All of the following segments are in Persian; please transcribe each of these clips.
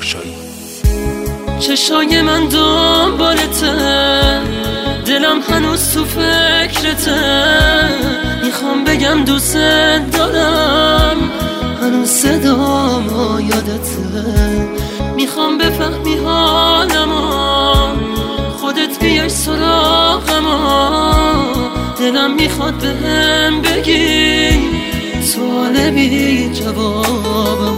تماشایی. چشای من دنبالته، دلم هنوز تو فکرته، میخوام بگم دوست دارم، هنوز صدام یادته، میخوام بفهمی حالمو، خودت بیای سراغمو، دلم میخواد بهم بگی سوال بی جوابم.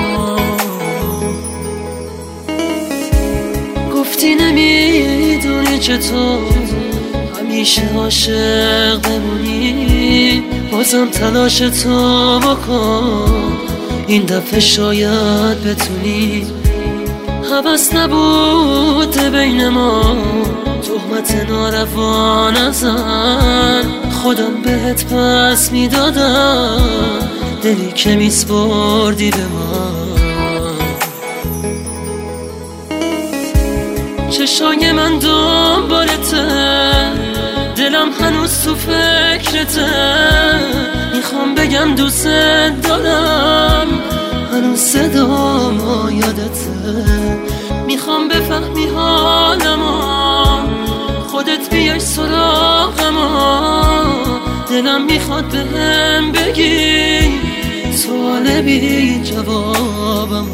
گفتی نمیدونی چطور همیشه عاشق بمونی، بازم تلاش تو بکن، این دفعه شاید بتونی. هوس نبود بین ما، تهمت ناروا نزن، خودم بهت پس میدادم، دلی که میسپردی به من. چشای من دنبالته، دلم هنوز تو فکرته، میخوام بگم دوست دارم، هنوز صدام یادته، میخوام بفهمی حالمو، خودت بیای سراغمو، دلم میخواد بهم بگی سوال بی جوابم.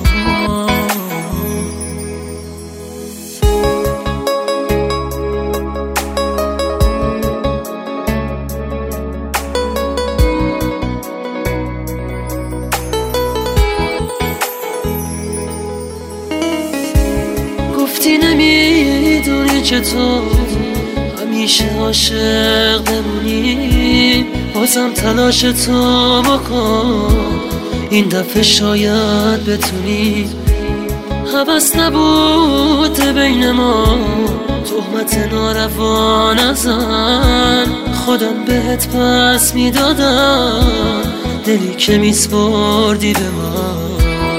گفتی نمیدونی چطور همیشه عاشق بمونی، بازم تلاش تو بکن، این دفعه شاید بتونی. هوس نبود بین ما، تهمت ناروا نزن، خودم بهت پس میدادم، دلی که میسپردی به من.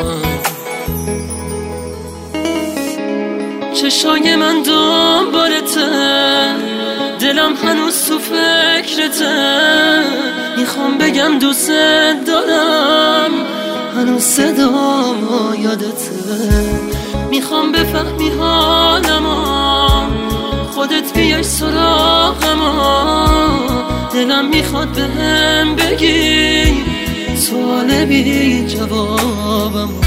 چشای من دنبالته، دلم هنوز تو فکرته، میخوام بگم دوست دارم، هنوز صدام یادته، میخوام بفهمی حالمو، خودت بیای سراغمو، دلم میخواد بهم بگی سوال بی جوابم.